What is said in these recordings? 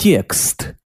Текст.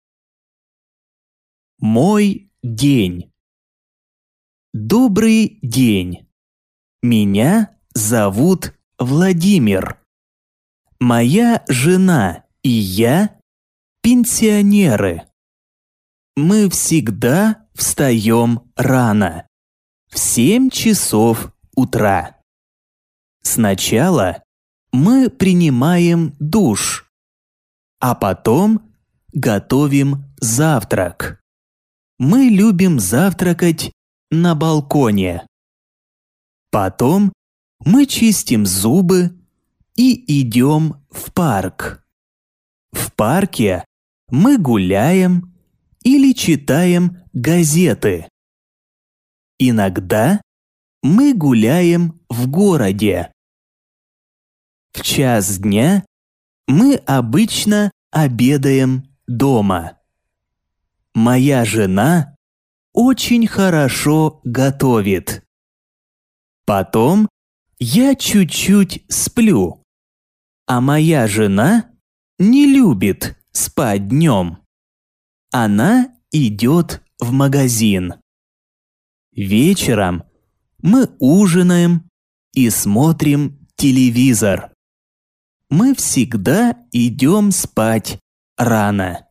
Мой день. Добрый день. Меня зовут Владимир. Моя жена и я пенсионеры. Мы всегда встаем рано, в 7 часов утра. Сначала мы принимаем душ, а потом готовим завтрак. Мы любим завтракать на балконе. Потом мы чистим зубы и идем в парк. В парке мы гуляем или читаем газеты. Иногда мы гуляем в городе. В час дня мы обычно обедаем дома. Моя жена очень хорошо готовит. Потом я чуть-чуть сплю, а моя жена не любит спать днем. Она идет в магазин. Вечером мы ужинаем и смотрим телевизор. Мы всегда идем спать рано.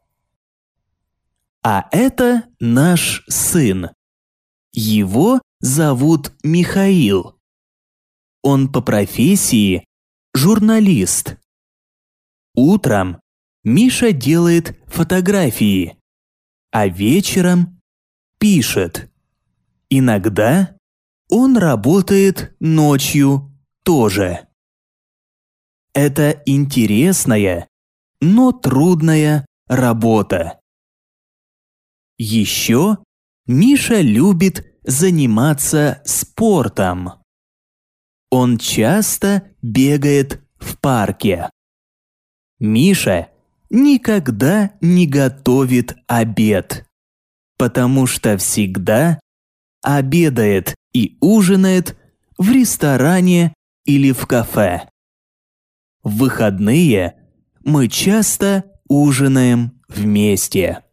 А это наш сын. Его зовут Михаил. Он по профессии журналист. Утром Миша делает фотографии, а вечером пишет. Иногда он работает ночью тоже. Это интересная, но трудная работа. Еще Миша любит заниматься спортом. Он часто бегает в парке. Миша никогда не готовит обед, потому что всегда обедает и ужинает в ресторане или в кафе. В выходные мы часто ужинаем вместе.